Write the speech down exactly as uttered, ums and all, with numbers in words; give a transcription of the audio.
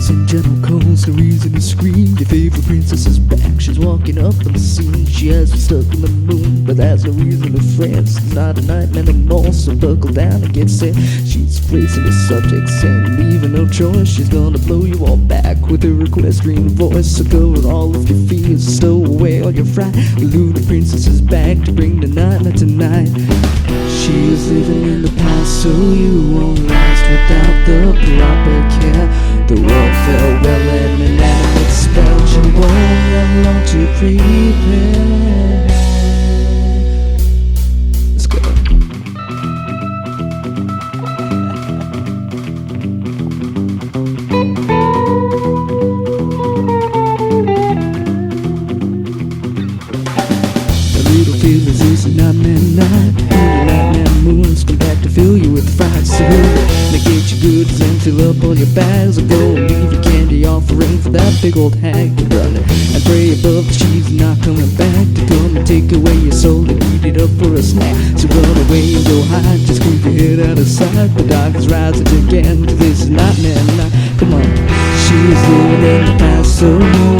Ladies and gentle calls, no reason to scream. Your favorite princess is back, she's walking up on the scene. She has been stuck in the moon, but that's no reason to fret. It's not a nightmare anymore, so buckle down and get set. She's facing the subject, saying leaving no choice. She's gonna blow you all back with her equestrian voice. So go with all of your fears, stow away all your fright. The Luna princess is back to bring the nightmare tonight. She is living in the past, so you won't last without the proper care. The world fell well and an animate spell. She won't have long to prepare. Let's go. The little feelings is a nightmare night. The nightmare moons come back to fill you with fright. So negate your goods and fill up all your bags. Or go and leave your candy offering for that big old hag to run it. And pray above that she's not coming back to come and take away your soul and eat it up for a snack. So run away and go hide, just keep your head out of sight. The dark is rising again, 'cause this is nightmare night. Come on. She is living in the past, so